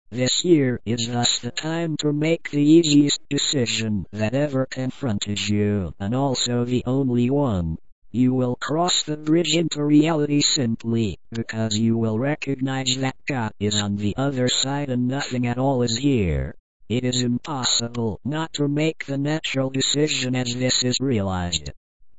This year is thus the time to make the easiest decision that ever confronted you, and also the only one. You will cross the bridge into reality simply because you will recognize that God is on the other side and nothing at all is here. It is impossible not to make the natural decision as this is realized.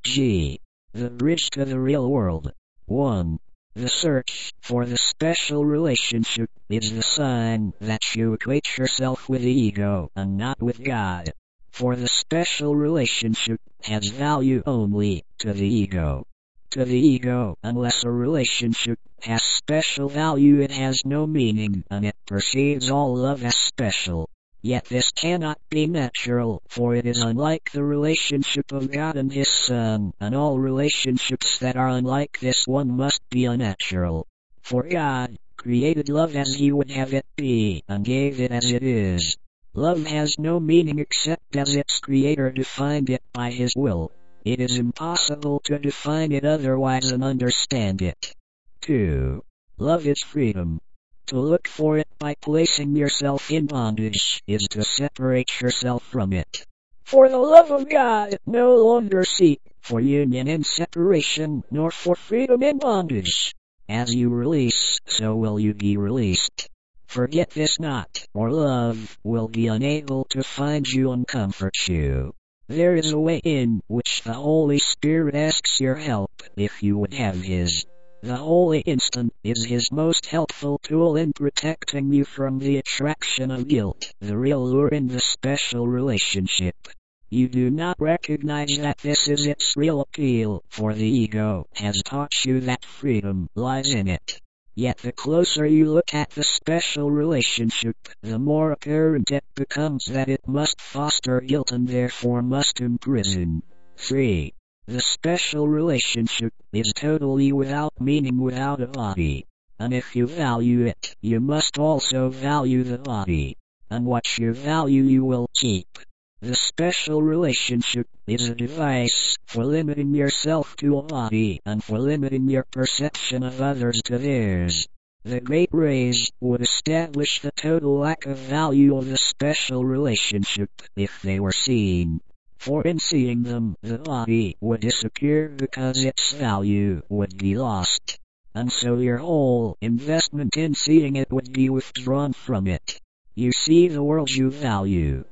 G. The bridge to the real world. one. The search for the special relationship is the sign that you equate yourself with the ego and not with God. For the special relationship has value only to the ego. To the ego, unless a relationship has special value, it has no meaning, and it perceives all love as special. Yet this cannot be natural, for it is unlike the relationship of God and His Son, and all relationships that are unlike this one must be unnatural. For God created love as He would have it be, and gave it as it is. Love has no meaning except as its creator defined it by His will. It is impossible to define it otherwise and understand it. two. Love is freedom. To look for it by placing yourself in bondage is to separate yourself from it. For the love of God no longer seek for union in separation, nor for freedom in bondage. As you release, so will you be released. Forget this not, or love will be unable to find you and comfort you. There is a way in which the Holy Spirit asks your help if you would have His. The Holy Instant is His most helpful tool in protecting you from the attraction of guilt, the real lure in the special relationship. You do not recognize that this is its real appeal, for the ego has taught you that freedom lies in it. Yet the closer you look at the special relationship, the more apparent it becomes that it must foster guilt and therefore must imprison. three. The special relationship is totally without meaning without a body. And if you value it, you must also value the body. And what you value you will keep. The special relationship is a device for limiting yourself to a body and for limiting your perception of others to theirs. The great rays would establish the total lack of value of the special relationship if they were seen. For in seeing them, the body would disappear because its value would be lost. And so your whole investment in seeing it would be withdrawn from it. You see the world you value.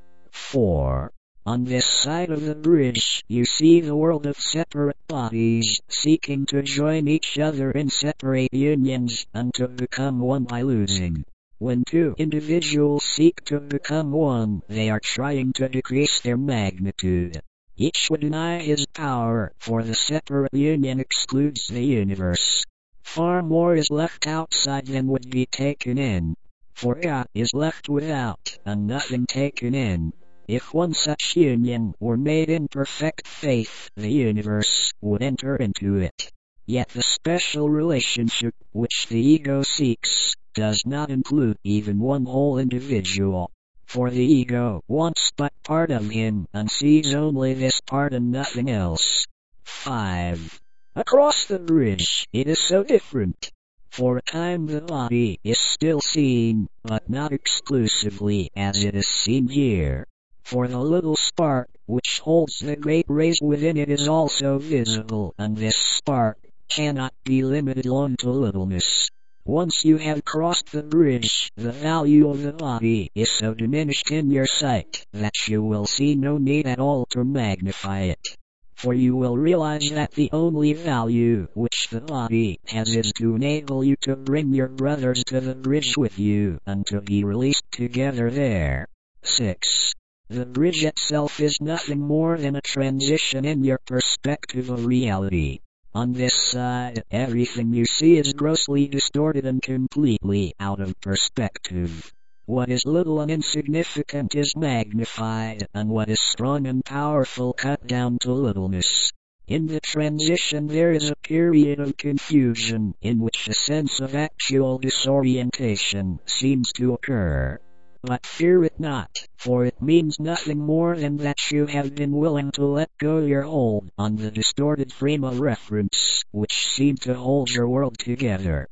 four. On this side of the bridge, you see the world of separate bodies, seeking to join each other in separate unions, and to become one by losing. When two individuals seek to become one, they are trying to decrease their magnitude. Each would deny his power, for the separate union excludes the universe. Far more is left outside than would be taken in. For God is left without, and nothing taken in. If one such union were made in perfect faith, the universe would enter into it. Yet the special relationship which the ego seeks does not include even one whole individual. For the ego wants but part of him and sees only this part and nothing else. five. Across the bridge, it is so different. For a time the body is still seen, but not exclusively as it is seen here. For the little spark which holds the great rays within it is also visible, and this spark cannot be limited long to littleness. Once you have crossed the bridge, the value of the body is so diminished in your sight that you will see no need at all to magnify it. For you will realize that the only value which the body has is to enable you to bring your brothers to the bridge with you and to be released together there. six. The bridge itself is nothing more than a transition in your perspective of reality. On this side, everything you see is grossly distorted and completely out of perspective. What is little and insignificant is magnified, and what is strong and powerful cut down to littleness. In the transition there is a period of confusion, in which a sense of actual disorientation seems to occur. But fear it not, for it means nothing more than that you have been willing to let go your hold on the distorted frame of reference, which seemed to hold your world together.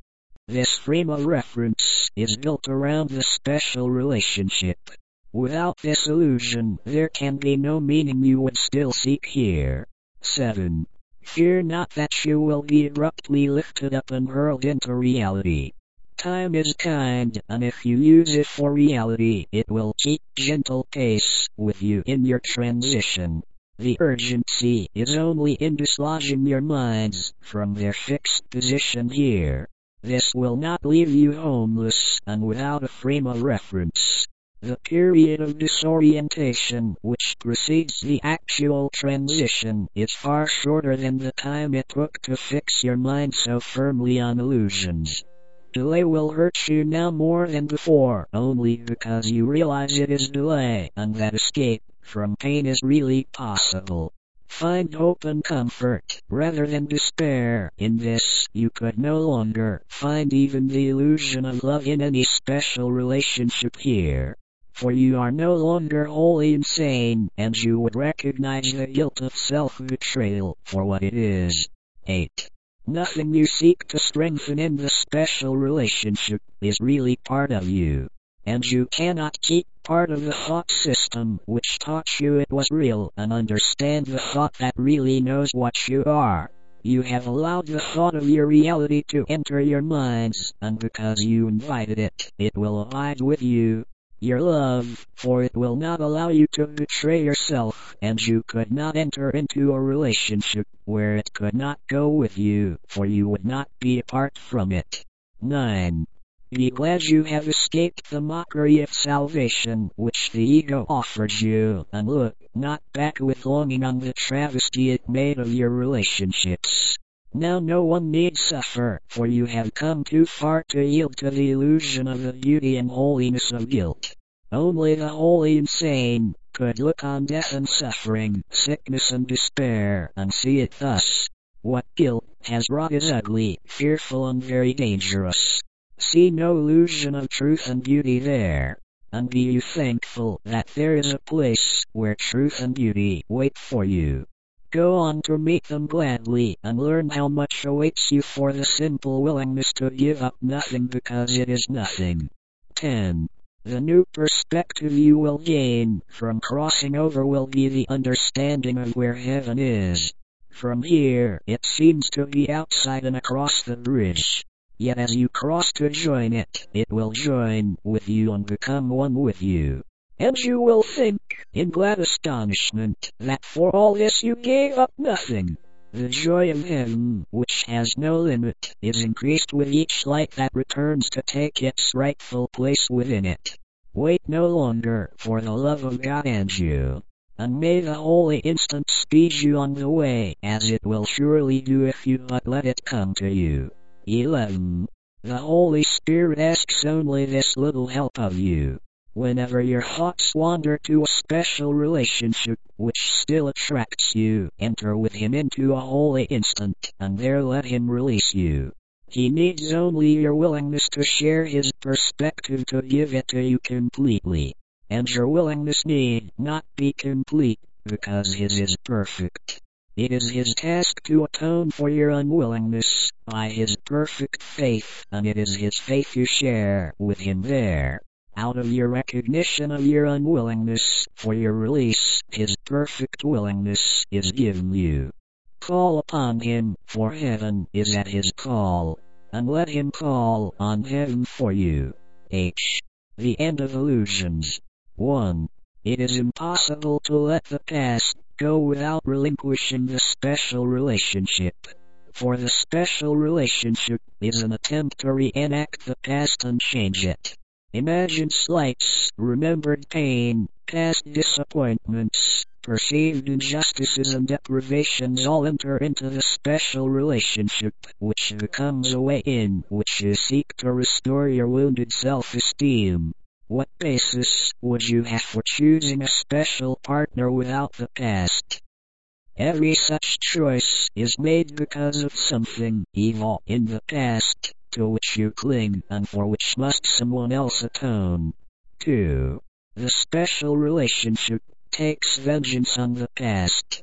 This frame of reference is built around the special relationship. Without this illusion, there can be no meaning you would still seek here. seven. Fear not that you will be abruptly lifted up and hurled into reality. Time is kind, and if you use it for reality, it will keep gentle pace with you in your transition. The urgency is only in dislodging your minds from their fixed position here. This will not leave you homeless and without a frame of reference. The period of disorientation which precedes the actual transition is far shorter than the time it took to fix your mind so firmly on illusions. Delay will hurt you now more than before, only because you realize it is delay and that escape from pain is really possible. Find hope and comfort, rather than despair. In this, you could no longer find even the illusion of love in any special relationship here. For you are no longer wholly insane, and you would recognize the guilt of self-betrayal for what it is. eight. Nothing you seek to strengthen in the special relationship is really part of you. And you cannot keep part of the thought system which taught you it was real and understand the thought that really knows what you are. You have allowed the thought of your reality to enter your minds, and because you invited it, it will abide with you. Your love, for it will not allow you to betray yourself, and you could not enter into a relationship where it could not go with you, for you would not be apart from it. nine. Be glad you have escaped the mockery of salvation which the ego offers you, and look not back with longing on the travesty it made of your relationships. Now no one need suffer, for you have come too far to yield to the illusion of the beauty and holiness of guilt. Only the wholly insane could look on death and suffering, sickness and despair, and see it thus. What guilt has wrought is ugly, fearful and very dangerous. See no illusion of truth and beauty there, and be you thankful that there is a place where truth and beauty wait for you. Go on to meet them gladly, and learn how much awaits you for the simple willingness to give up nothing because it is nothing. ten. The new perspective you will gain from crossing over will be the understanding of where heaven is. From here, it seems to be outside and across the bridge. Yet as you cross to join it, it will join with you and become one with you. And you will think, in glad astonishment, that for all this you gave up nothing. The joy of heaven, which has no limit, is increased with each light that returns to take its rightful place within it. Wait no longer for the love of God and you, and may the holy instant speed you on the way, as it will surely do if you but let it come to you. eleven. The Holy Spirit asks only this little help of you. Whenever your thoughts wander to a special relationship which still attracts you, enter with Him into a holy instant, and there let Him release you. He needs only your willingness to share His perspective to give it to you completely. And your willingness need not be complete, because His is perfect. It is His task to atone for your unwillingness by His perfect faith, and it is His faith you share with Him there. Out of your recognition of your unwillingness for your release, His perfect willingness is given you. Call upon Him, for heaven is at His call, and let Him call on heaven for you. H. The end of illusions. one. It is impossible to let the past go without relinquishing the special relationship. For the special relationship is an attempt to reenact the past and change it. Imagine slights, remembered pain, past disappointments, perceived injustices and deprivations all enter into the special relationship, which becomes a way in which you seek to restore your wounded self-esteem. What basis would you have for choosing a special partner without the past? Every such choice is made because of something evil in the past, to which you cling and for which must someone else atone. two. The special relationship takes vengeance on the past.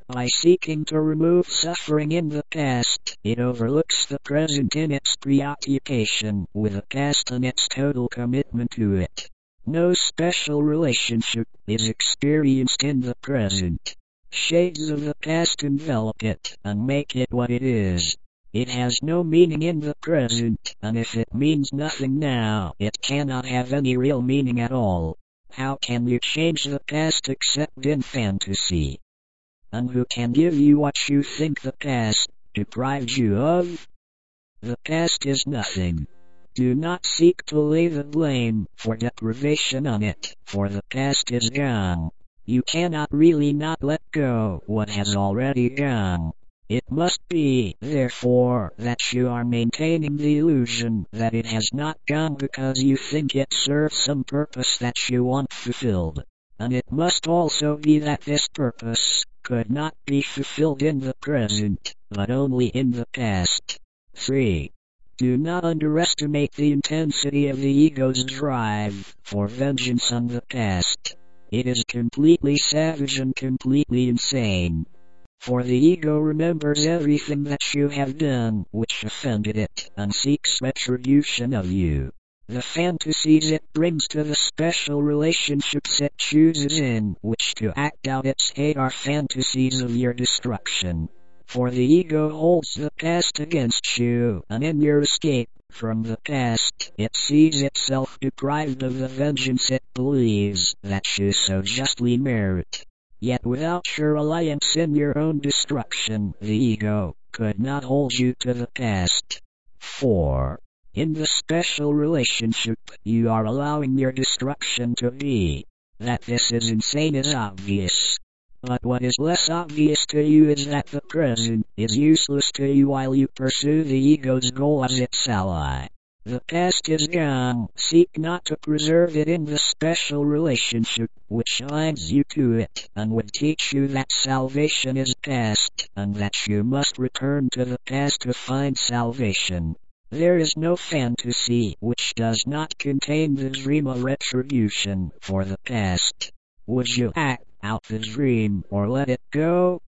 By seeking to remove suffering in the past, it overlooks the present in its preoccupation with the past and its total commitment to it. No special relationship is experienced in the present. Shades of the past envelop it and make it what it is. It has no meaning in the present, and if it means nothing now, it cannot have any real meaning at all. How can you change the past except in fantasy? And who can give you what you think the past deprived you of? The past is nothing. Do not seek to lay the blame for deprivation on it, for the past is gone. You cannot really not let go what has already gone. It must be, therefore, that you are maintaining the illusion that it has not gone because you think it serves some purpose that you want fulfilled. And it must also be that this purpose could not be fulfilled in the present, but only in the past. three. Do not underestimate the intensity of the ego's drive for vengeance on the past. It is completely savage and completely insane. For the ego remembers everything that you have done which offended it, and seeks retribution of you. The fantasies it brings to the special relationships it chooses in which to act out its hate are fantasies of your destruction. For the ego holds the past against you, and in your escape from the past, it sees itself deprived of the vengeance it believes that you so justly merit. Yet without your alliance in your own destruction, the ego could not hold you to the past. four. In the special relationship, you are allowing your destruction to be. That this is insane is obvious. But what is less obvious to you is that the present is useless to you while you pursue the ego's goal as its ally. The past is gone. Seek not to preserve it in the special relationship which binds you to it, and would teach you that salvation is past, and that you must return to the past to find salvation. There is no fantasy which does not contain the dream of retribution for the past. Would you act out the dream or let it go?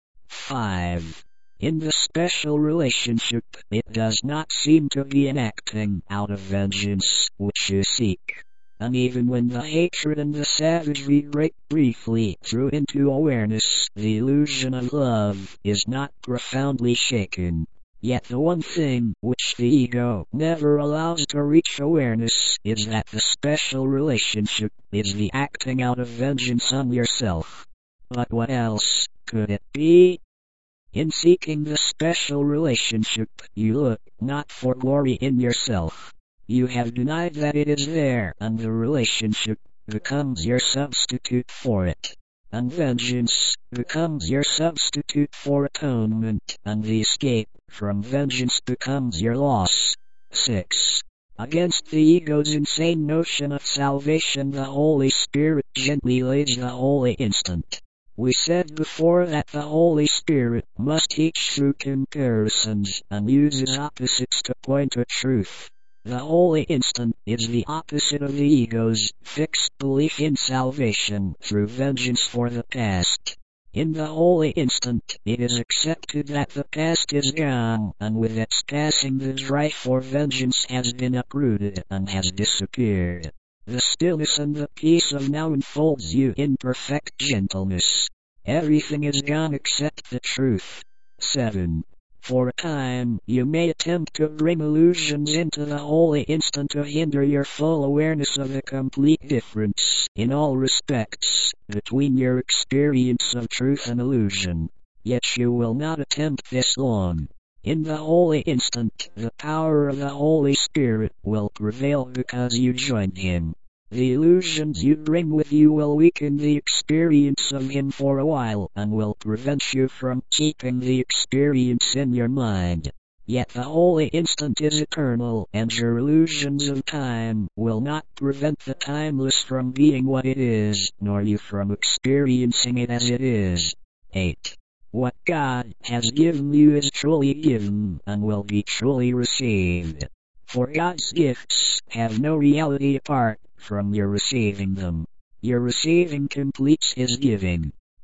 five. In the special relationship, it does not seem to be an acting out of vengeance which you seek. And even when the hatred and the savagery break briefly through into awareness, the illusion of love is not profoundly shaken. Yet the one thing which the ego never allows to reach awareness is that the special relationship is the acting out of vengeance on yourself. But what else could it be? In seeking the special relationship, you look not for glory in yourself. You have denied that it is there, and the relationship becomes your substitute for it. And vengeance becomes your substitute for atonement, and the escape from vengeance becomes your loss. six. Against the ego's insane notion of salvation, the Holy Spirit gently lays the holy instant. We said before that the Holy Spirit must teach through comparisons, and uses opposites to point to truth. The holy instant is the opposite of the ego's fixed belief in salvation through vengeance for the past. In the holy instant, it is accepted that the past is gone, and with its passing the drive for vengeance has been uprooted and has disappeared. The stillness and the peace of now enfolds you in perfect gentleness. Everything is gone except the truth. seven. For a time, you may attempt to bring illusions into the holy instant to hinder your full awareness of the complete difference, in all respects, between your experience of truth and illusion. Yet you will not attempt this long. In the holy instant, the power of the Holy Spirit will prevail because you join Him. The illusions you bring with you will weaken the experience of Him for a while, and will prevent you from keeping the experience in your mind. Yet the holy instant is eternal, and your illusions of time will not prevent the timeless from being what it is, nor you from experiencing it as it is. eight. What God has given you is truly given, and will be truly received. For God's gifts have no reality apart from your receiving them. Your receiving completes His giving.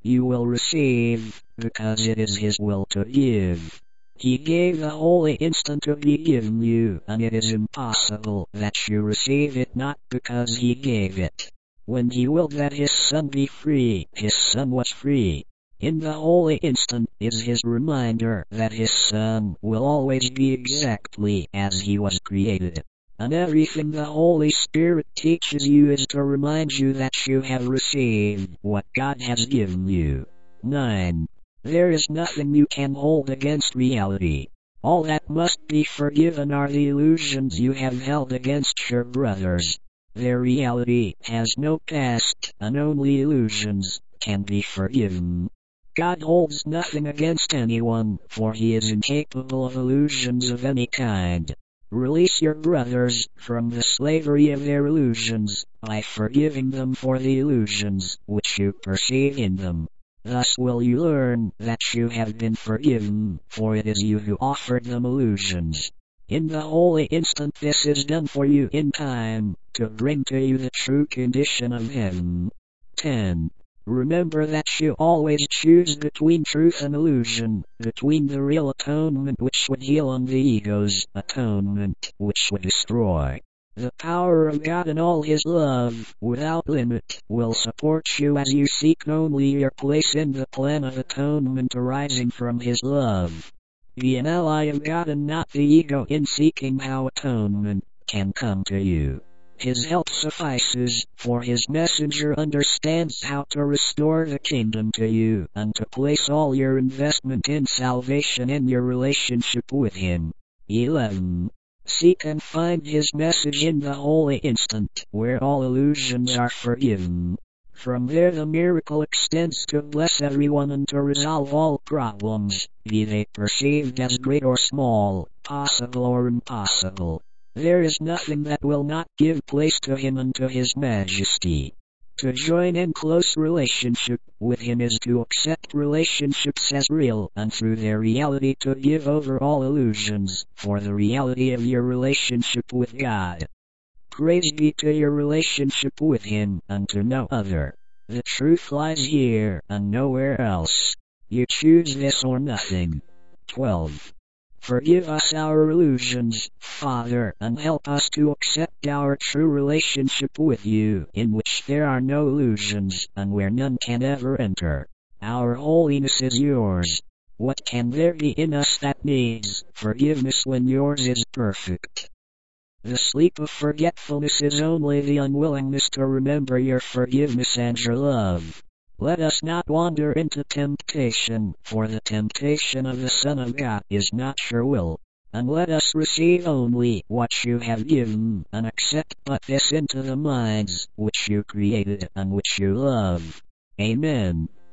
you will receive, because it is His will to give. He gave the holy instant to be given you, and it is impossible that you receive it not because He gave it. When He willed that His Son be free, His Son was free. In the holy instant is His reminder that His Son will always be exactly as He was created. And everything the Holy Spirit teaches you is to remind you that you have received what God has given you. nine. There is nothing you can hold against reality. All that must be forgiven are the illusions you have held against your brothers. Their reality has no past, and only illusions can be forgiven. God holds nothing against anyone, for He is incapable of illusions of any kind. Release your brothers from the slavery of their illusions by forgiving them for the illusions which you perceive in them. Thus will you learn that you have been forgiven, for it is you who offered them illusions. In the holy instant this is done for you in time, to bring to you the true condition of heaven. ten. Remember that you always choose between truth and illusion, between the real atonement which would heal and the ego's atonement which would destroy. The power of God and all His love, without limit, will support you as you seek only your place in the plan of atonement arising from His love. Be an ally of God and not the ego in seeking how atonement can come to you. His help suffices, for His messenger understands how to restore the kingdom to you and to place all your investment in salvation in your relationship with Him. eleven. Seek and find His message in the holy instant, where all illusions are forgiven. From there the miracle extends to bless everyone and to resolve all problems, be they perceived as great or small, possible or impossible. There is nothing that will not give place to Him and to His majesty. To join in close relationship with Him is to accept relationships as real, and through their reality to give over all illusions, for the reality of your relationship with God. Praise be to your relationship with Him, and to no other. The truth lies here, and nowhere else. You choose this or nothing. twelve. Forgive us our illusions, Father, and help us to accept our true relationship with you, in which there are no illusions, and where none can ever enter. Our holiness is yours. What can there be in us that needs forgiveness when yours is perfect? The sleep of forgetfulness is only the unwillingness to remember your forgiveness and your love. Let us not wander into temptation, for the temptation of the Son of God is not your will. And let us receive only what you have given, and accept but this into the minds which you created and which you love. Amen.